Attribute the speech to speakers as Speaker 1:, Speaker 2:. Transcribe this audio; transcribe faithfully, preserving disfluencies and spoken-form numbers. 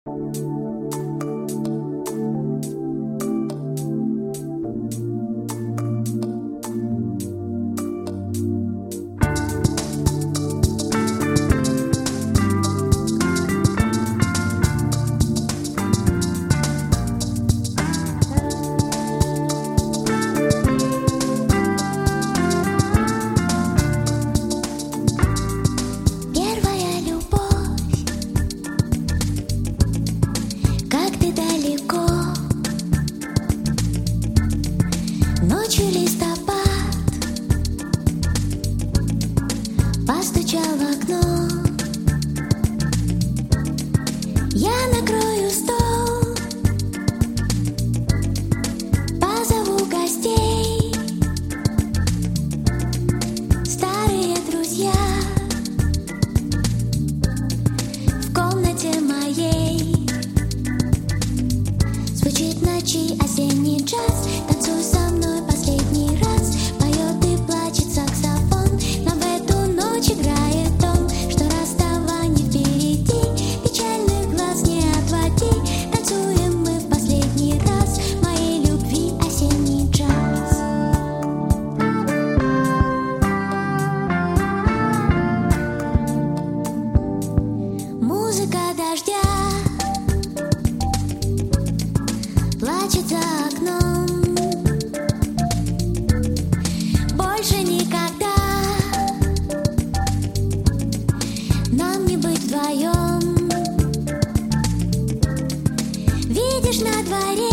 Speaker 1: Ночью листопад постучал в окно. Я накрою стол, позову гостей. Старые друзья в комнате моей. Звучит в ночи осенний джаз. Танцуй со мной последний раз. Поет и плачет саксофон. Но в эту ночь играет он, что расставание впереди. Печальных глаз не отводи. Танцуем мы в последний раз. Моей любви осенний джаз. Музыка дождя плачет за окном. Больше никогда нам не быть вдвоем. Видишь, на дворе